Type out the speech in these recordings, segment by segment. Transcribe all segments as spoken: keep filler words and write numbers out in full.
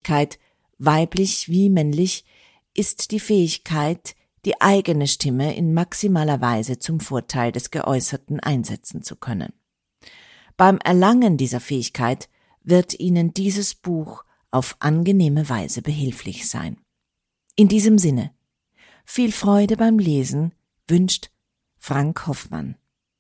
Fähigkeit, weiblich wie männlich, ist die Fähigkeit, die eigene Stimme in maximaler Weise zum Vorteil des Geäußerten einsetzen zu können. Beim Erlangen dieser Fähigkeit wird Ihnen dieses Buch auf angenehme Weise behilflich sein. In diesem Sinne, viel Freude beim Lesen wünscht Frank Hoffmann.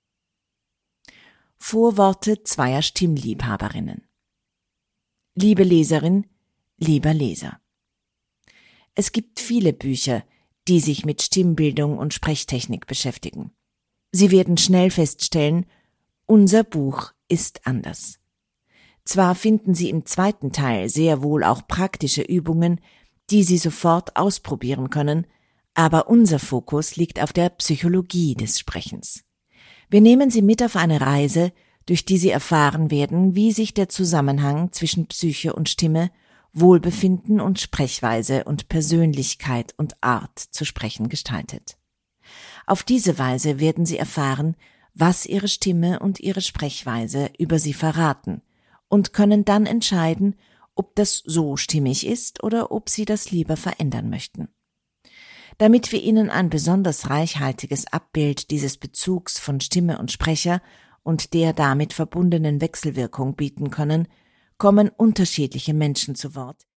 Vorworte zweier Stimmliebhaberinnen. Liebe Leserin, lieber Leser. Es gibt viele Bücher, die sich mit Stimmbildung und Sprechtechnik beschäftigen. Sie werden schnell feststellen, unser Buch ist anders. Zwar finden Sie im zweiten Teil sehr wohl auch praktische Übungen, die Sie sofort ausprobieren können, aber unser Fokus liegt auf der Psychologie des Sprechens. Wir nehmen Sie mit auf eine Reise, durch die Sie erfahren werden, wie sich der Zusammenhang zwischen Psyche und Stimme, Wohlbefinden und Sprechweise und Persönlichkeit und Art zu sprechen gestaltet. Auf diese Weise werden Sie erfahren, was Ihre Stimme und Ihre Sprechweise über Sie verraten und können dann entscheiden, ob das so stimmig ist oder ob Sie das lieber verändern möchten. Damit wir Ihnen ein besonders reichhaltiges Abbild dieses Bezugs von Stimme und Sprecher und der damit verbundenen Wechselwirkung bieten können, kommen unterschiedliche Menschen zu Wort,